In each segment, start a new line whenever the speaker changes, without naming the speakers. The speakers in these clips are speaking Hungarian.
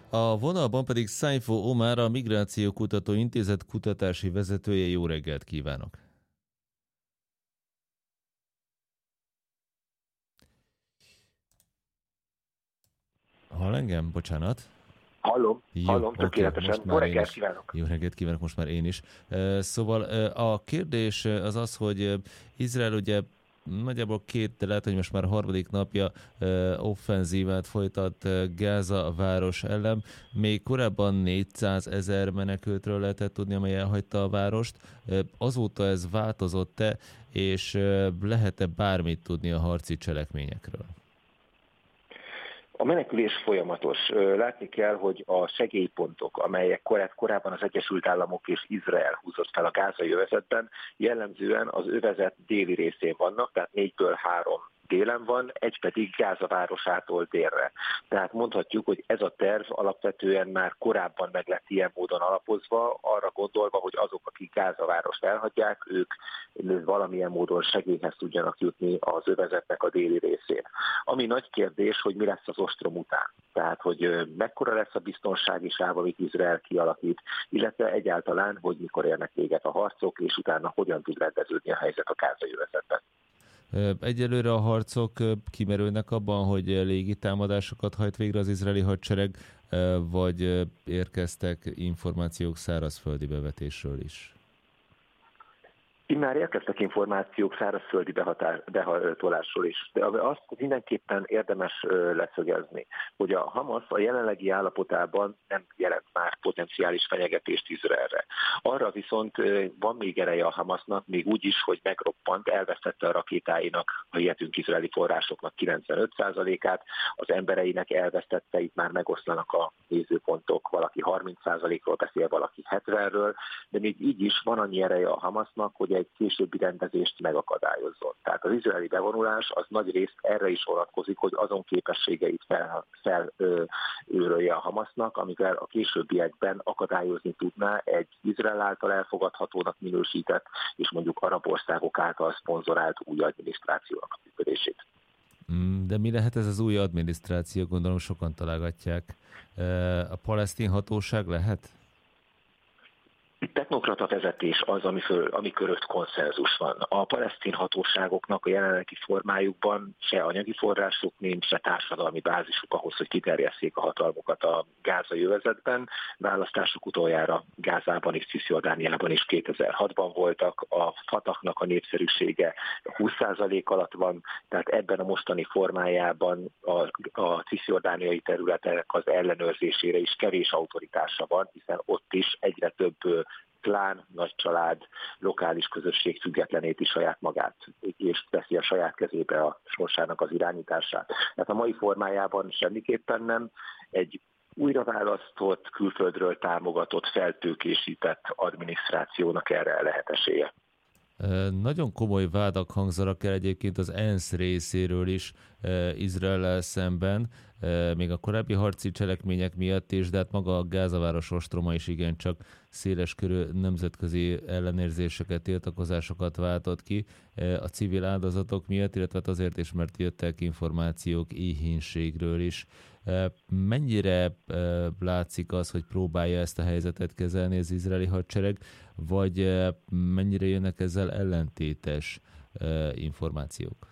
A vonalban pedig Saifo Omar, a Migrációkutató Intézet kutatási vezetője. Jó reggelt kívánok! Hall engem? Bocsánat.
Hallom, tökéletesen.
Most
Jó
már
reggelt kívánok!
Jó reggelt kívánok, most már én is. Szóval a kérdés az, hogy Izrael ugye nagyjából de lehet, hogy most már harmadik napja offenzívát folytat Gáza város ellen. Még korábban 400 000 menekültről lehetett tudni, amely elhagyta a várost. Azóta ez változott-e, és lehet-e bármit tudni a harci cselekményekről?
A menekülés folyamatos. Látni kell, hogy a segélypontok, amelyek korábban az Egyesült Államok és Izrael húzott fel a gázai övezetben, jellemzően az övezet déli részén vannak, tehát 4-ből 3 délen van, egy pedig Gáza városától délre. Tehát mondhatjuk, hogy ez a terv alapvetően már korábban meg lett ilyen módon alapozva, arra gondolva, hogy azok, akik Gáza várost elhagyják, ők valamilyen módon segélyhez tudjanak jutni az övezetnek a déli részén. Ami nagy kérdés, hogy mi lesz az ostrom után. Tehát, hogy mekkora lesz a biztonsági sáv, amit Izrael kialakít, illetve egyáltalán, hogy mikor érnek véget a harcok, és utána hogyan tud rendeződni a helyzet a gázai övezetben.
Egyelőre a harcok kimerülnek abban, hogy légi támadásokat hajt végre az izraeli hadsereg, vagy érkeztek információk szárazföldi bevetésről is?
Immár érkeztek információk szárazföldi behatolásról is, de azt mindenképpen érdemes leszögezni, hogy a Hamas a jelenlegi állapotában nem jelent már potenciális fenyegetést Izraelre. Arra viszont van még ereje a Hamasnak, még úgy is, hogy megroppant, elvesztette a rakétáinak, ha hihetünk izraeli forrásoknak 95%-át, az embereinek elvesztette, itt már megoszlanak a nézőpontok, valaki 30%-ról beszél, valaki 70-ről, de még így is van annyi ereje a Hamasnak, hogy egy későbbi rendezést megakadályozzon. Tehát az izraeli bevonulás az nagy részt erre is vonatkozik, hogy azon képességeit felőrölje a Hamasznak, amivel a későbbiekben akadályozni tudná egy Izrael által elfogadhatónak minősített, és mondjuk arab országok által szponzorált új adminisztrációnak a működését.
De mi lehet ez az új adminisztráció? Gondolom sokan találgatják. A palesztin hatóság lehet?
Technokrata vezetés az, ami körött konszenzus van. A palesztin hatóságoknak a jelenlegi formájukban se anyagi forrásuk nincs, se társadalmi bázisuk ahhoz, hogy kiterjesszék a hatalmukat a gázai övezetben. Választások utoljára Gázában és Cisjordániában is 2006-ban voltak. A Fatahnak a népszerűsége 20% alatt van, tehát ebben a mostani formájában a cisjordániai területek az ellenőrzésére is kevés autoritása van, hiszen ott is egyre több klán, nagy család, lokális közösség függetleníti saját magát, és teszi a saját kezébe a sorsának az irányítását. Tehát a mai formájában semmiképpen nem. Egy újraválasztott, külföldről támogatott, feltőkésített adminisztrációnak erre lehet esélye.
Nagyon komoly vádak hangzanak el egyébként az ENSZ részéről is Izraellel szemben, még a korábbi harci cselekmények miatt is, de hát maga a Gázaváros ostroma is igencsak széleskörű nemzetközi ellenérzéseket, tiltakozásokat váltott ki a civil áldozatok miatt, illetve azért is, mert jöttek információk éhínségről is. Mennyire látszik az, hogy próbálja ezt a helyzetet kezelni az izraeli hadsereg, vagy mennyire jönnek ezzel ellentétes információk?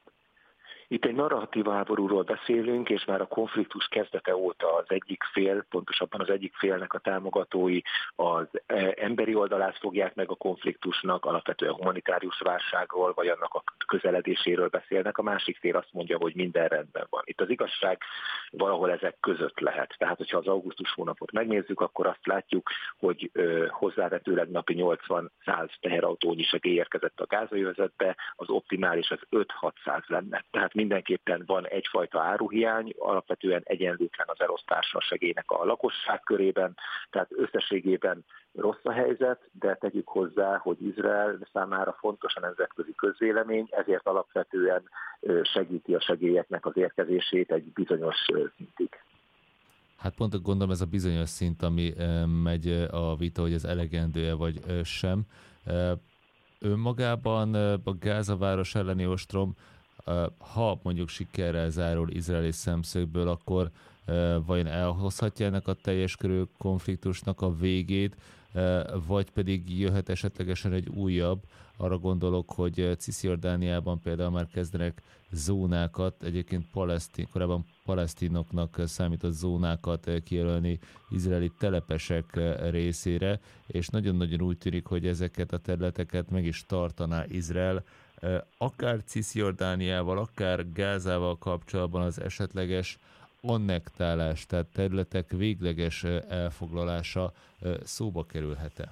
Itt egy narratíva háborúról beszélünk, és már a konfliktus kezdete óta az egyik fél, pontosabban az egyik félnek a támogatói az emberi oldalát fogják meg a konfliktusnak, alapvetően humanitárius válságról, vagy annak a közeledéséről beszélnek, a másik fél azt mondja, hogy minden rendben van. Itt az igazság valahol ezek között lehet. Tehát, hogyha az augusztus hónapot megnézzük, akkor azt látjuk, hogy hozzávetőleg napi 80-100 teherautónyi segély érkezett a gázai övezetbe, az optimális az 5-600 lenne. Tehát mindenképpen van egyfajta áruhiány, alapvetően egyenlőtlen az elosztása a segélynek a lakosság körében, tehát összességében rossz a helyzet, de tegyük hozzá, hogy Izrael számára fontos a nemzetközi közvélemény, ezért alapvetően segíti a segélyeknek az érkezését egy bizonyos szintig.
Hát pont gondolom ez a bizonyos szint, ami megy a vita, hogy ez elegendő-e vagy sem. Önmagában a Gázaváros elleni ostrom, ha mondjuk sikerrel zárul izraeli szemszögből, akkor vajon elhozhatja ennek a teljes körű konfliktusnak a végét, vagy pedig jöhet esetlegesen egy újabb, arra gondolok, hogy Cisjordániában például már kezdenek zónákat, egyébként korábban palesztinoknak számított zónákat kijelölni izraeli telepesek részére, és nagyon-nagyon úgy tűnik, hogy ezeket a területeket meg is tartaná Izrael. Akár Cisjordániával, akár Gázával kapcsolatban az esetleges annektálás, tehát területek végleges elfoglalása szóba kerülhet-e?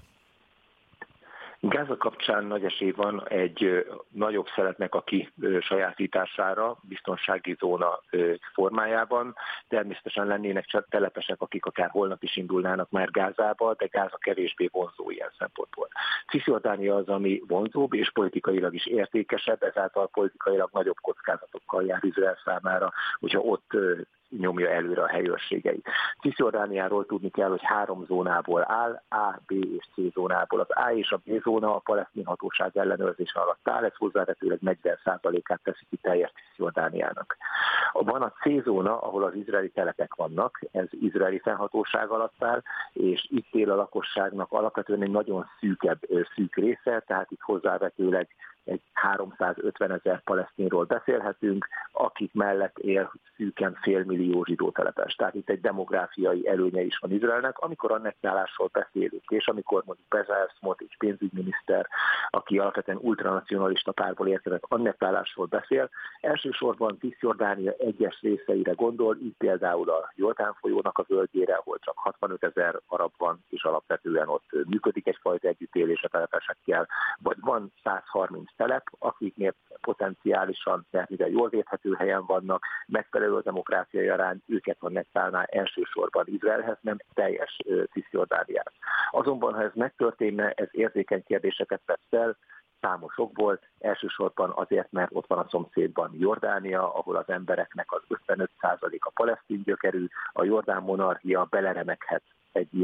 Gáza kapcsán nagy esély van egy nagyobb szeletnek a kisajátítására, biztonsági zóna formájában. Természetesen lennének csak telepesek, akik akár holnap is indulnának már Gázába, de Gáza kevésbé vonzó ilyen szempontból. Cisjordánia az, ami vonzóbb és politikailag is értékesebb, ezáltal politikailag nagyobb kockázatokkal jár Izrael számára, hogyha ott nyomja előre a helyőrségeit. Cisjordániáról tudni kell, hogy 3 zónából áll, A, B és C zónából. Az A és a B zóna a palesztin hatóság ellenőrzése alatt áll, ez hozzávetőleg 40%-át teszi ki teljes Cisjordániának. Van a C zóna, ahol az izraeli telepek vannak, ez izraeli fennhatóság alatt áll, és itt él a lakosságnak alapvetően egy nagyon szűk része, tehát itt hozzávetőleg egy 350 000 palesztinról beszélhetünk, akik mellett él szűken 500 000 zsidó telepes. Tehát itt egy demográfiai előnye is van Izraelnek. Amikor annektálásról beszélünk, és amikor mondjuk Bezalel Smotrich pénzügyminiszter, aki alapvetően ultranacionalista párból érkezett, annektálásról beszél, elsősorban Cisjordánia egyes részeire gondol, így például a Jordán folyónak a völgyére, ahol csak 65 000 arab van, és alapvetően ott működik egyfajta együttélés a telepesekkel, vagy van 130 telep, akiknél potenciálisan, mert mivel jól védhető helyen vannak, megfelelő a demokráciai arány, őket annektálná elsősorban Izraelhez, nem teljes Cisjordániát. Azonban, ha ez megtörténne, ez érzékeny kérdéseket vesz fel, számos okból, elsősorban azért, mert ott van a szomszédban Jordánia, ahol az embereknek az 55%-a palesztin gyökerű, a jordán monarchia beleremeghet egy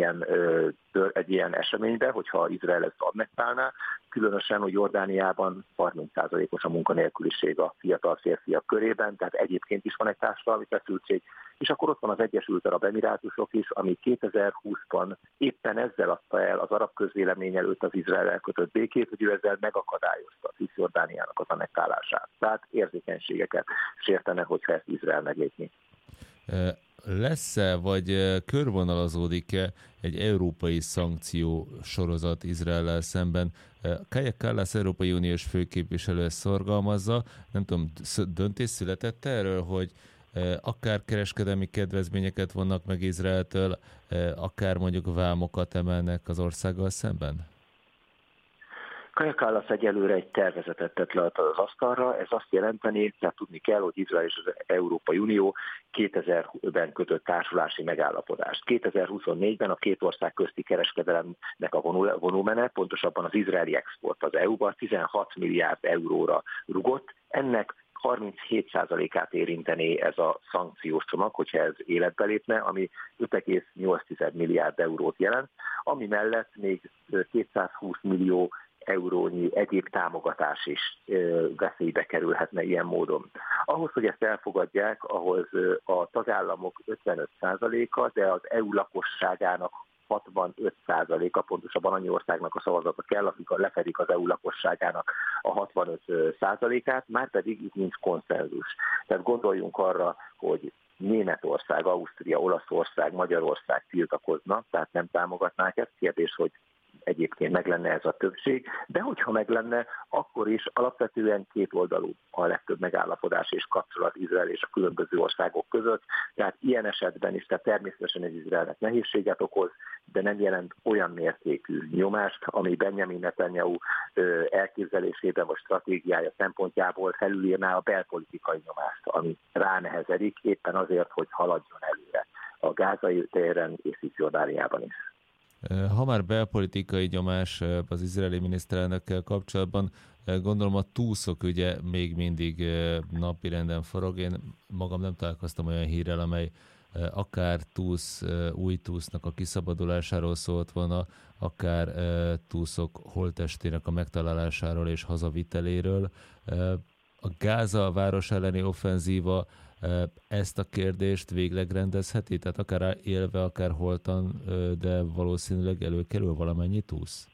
ilyen eseménybe, hogyha Izrael ezt annektálná, különösen, hogy Jordániában 30%-os a munkanélküliség a fiatal férfiak körében, tehát egyébként is van egy társadalmi feszültség, és akkor ott van az Egyesült Arab Emirátusok is, ami 2020-ban éppen ezzel adta el az arab közvélemény előtt az Izrael kötött békét, hogy ő ezzel megakadályozta a Cisjordániának az annektálását. Tehát érzékenységeket sértene, hogyha ezt Izrael meglépni.
Lesz-e, vagy körvonalazódik-e egy európai szankció sorozat Izraellel szemben? Kaja Kallas Európai Uniós főképviselő ezt szorgalmazza. Nem tudom, döntés született erről, hogy akár kereskedelmi kedvezményeket vonnak meg Izraeltől, akár mondjuk vámokat emelnek az országgal szemben?
Kaja Kallas egyelőre egy tervezetet tett le az asztalra, ez azt jelenteni, tehát tudni kell, hogy Izrael és az Európai Unió 2000-ben kötött társulási megállapodást. 2024-ben a két ország közti kereskedelemnek a vonumene, pontosabban az izraeli export az EU-ba 16 milliárd euróra rugott, ennek 37%-át érintené ez a szankciós csomag, hogyha ez életbe lépne, ami 5,8 milliárd eurót jelent, ami mellett még 220 millió eurónyi egyéb támogatás is veszélybe kerülhetne ilyen módon. Ahhoz, hogy ezt elfogadják, ahhoz a tagállamok 55%-a, de az EU lakosságának 65%-a, pontosabban annyi országnak a szavazata kell, akik lefedik az EU lakosságának a 65%-át, már pedig itt nincs konszenzus. Tehát gondoljunk arra, hogy Németország, Ausztria, Olaszország, Magyarország tiltakozna, tehát nem támogatnák ezt. Kérdés, hogy egyébként meg lenne ez a többség, de hogyha meg lenne, akkor is alapvetően kétoldalú a legtöbb megállapodás és kapcsolat Izrael és a különböző országok között, tehát ilyen esetben is, tehát természetesen ez Izraelnek nehézséget okoz, de nem jelent olyan mértékű nyomást, ami Benjamin Netanyahu elképzelésében vagy stratégiája szempontjából felülírná a belpolitikai nyomást, ami ránehezedik éppen azért, hogy haladjon előre a gázai téren és Cisjordániában is.
Ha már belpolitikai nyomás az izraeli miniszterelnökkel kapcsolatban, gondolom a túszok ügye még mindig napirenden forog. Én magam nem találkoztam olyan hírrel, amely akár új túsznak a kiszabadulásáról szólt volna, akár túszok holttestének a megtalálásáról és hazaviteléről. A Gáza város elleni offenzíva Ezt a kérdést végleg rendezheti? Tehát akár élve, akár holtan, de valószínűleg előkerül valamennyi túsz?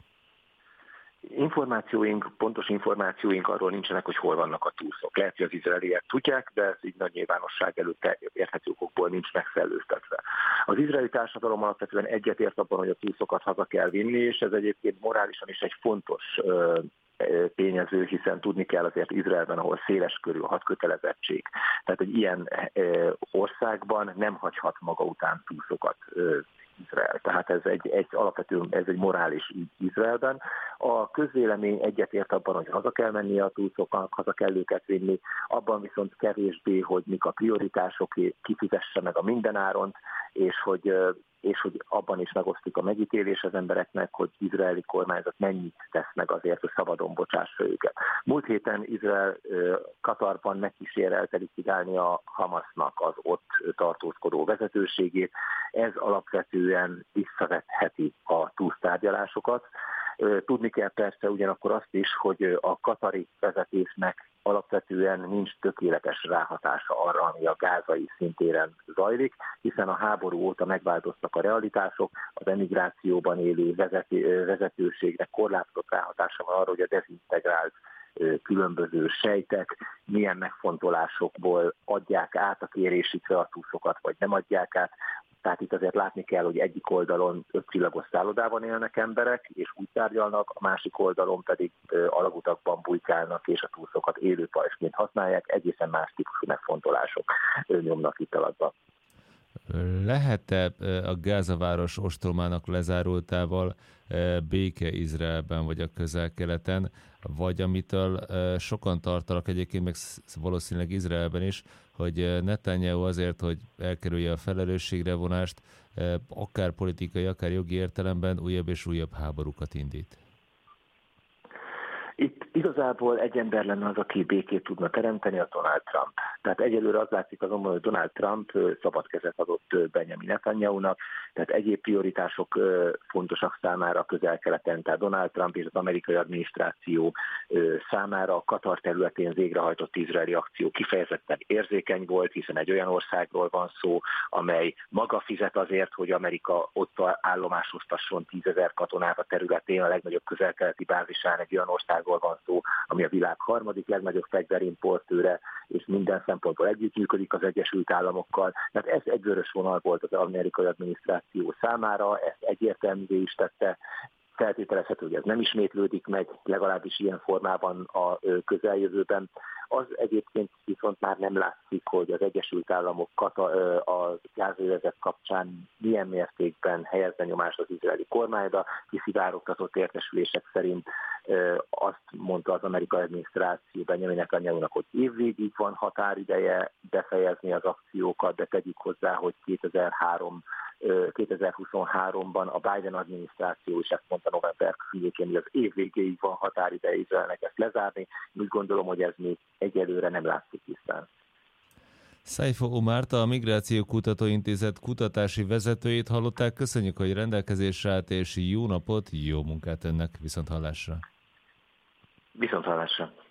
Pontos információink arról nincsenek, hogy hol vannak a túszok. Lehet, hogy az izraeliek tudják, de ez így nagy nyilvánosság előtt érthető okokból nincs megszellőztetve. Az izraeli társadalom alapvetően egyetért abban, hogy a túszokat haza kell vinni, és ez egyébként morálisan is egy fontos tényező, hiszen tudni kell azért Izraelben, ahol széles körű a hadkötelezettség. Tehát egy ilyen országban nem hagyhat maga után túszokat Izrael. Tehát ez alapvetően ez egy morális ügy Izraelben. A közvélemény egyetért abban, hogy haza kell menni a túszoknak, haza kell őket vinni, abban viszont kevésbé, hogy mik a prioritások, kifizesse meg a mindenáront, és hogy abban is megosztik a megítélés az embereknek, hogy izraeli kormányzat mennyit tesz meg azért, hogy szabadon bocsássa őket. Múlt héten Izrael Katarban megkísérelte likvidálni a Hamasnak az ott tartózkodó vezetőségét. Ez alapvetően visszavetheti a túlsztárgyalásokat. Tudni kell persze ugyanakkor azt is, hogy a katari vezetésnek alapvetően nincs tökéletes ráhatása arra, ami a gázai szintéren zajlik, hiszen a háború óta megváltoztak a realitások, az emigrációban élő vezetőségnek korlátozott ráhatása van arra, hogy a dezintegrált különböző sejtek milyen megfontolásokból adják át a kérésükre a túszokat, vagy nem adják át. Tehát itt azért látni kell, hogy egyik oldalon 5 csillagos szállodában élnek emberek, és úgy tárgyalnak, a másik oldalon pedig alagutakban bujkálnak, és a túszokat élő pajzsként használják, egészen más típusú megfontolások nyomnak itt alatba.
Lehet-e a Gázaváros ostromának lezárultával béke Izraelben vagy a Közel-Keleten, vagy amitől sokan tartanak egyébként, meg valószínűleg Izraelben is, hogy Netanyahu azért, hogy elkerülje a felelősségre vonást, akár politikai, akár jogi értelemben újabb és újabb háborúkat indít?
Itt igazából egy ember lenne az, aki békét tudna teremteni, a Donald Trump. Tehát egyelőre az látszik azonban, hogy Donald Trump szabad kezet adott Benjamin Netanyahunak, tehát egyéb prioritások fontosak számára a Közel-Keleten, tehát Donald Trump és az amerikai adminisztráció számára a Katar területén végrehajtott izraeli akció kifejezetten érzékeny volt, hiszen egy olyan országról van szó, amely maga fizet azért, hogy Amerika ott állomásoztasson 10 000 katonát a területén, a legnagyobb közel-keleti bázisán egy olyan országról van szó, ami a világ harmadik legnagyobb fegyverimportőre, és minden szempontból együttműködik az Egyesült Államokkal. Tehát ez egy vörös vonal volt az amerikai adminisztráció számára, ezt egyértelművé is tette. Feltételezhető, hogy ez nem ismétlődik meg, legalábbis ilyen formában a közeljövőben. Az egyébként viszont már nem látszik, hogy az Egyesült Államok a gázövezet kapcsán milyen mértékben helyezne nyomást az izraeli kormányra. Kiszivárogtatott értesülések szerint azt mondta az amerikai adminisztráció Benjamin Netanyahunak, hogy évvégig van határideje befejezni az akciókat, de tegyük hozzá, hogy 2023-ban a Biden adminisztráció is ezt mondta november környékén, hogy az év végéig van határideje Izraelnek ezt lezárni. Úgy gondolom, hogy ez még egyelőre nem látszik tisztán.
Saifa Omárt, a Migráció Kutatóintézet kutatási vezetőjét hallották. Köszönjük, hogy rendelkezésre állt, és jó napot, jó munkát önnek, viszonthallásra.
Viszonthallásra.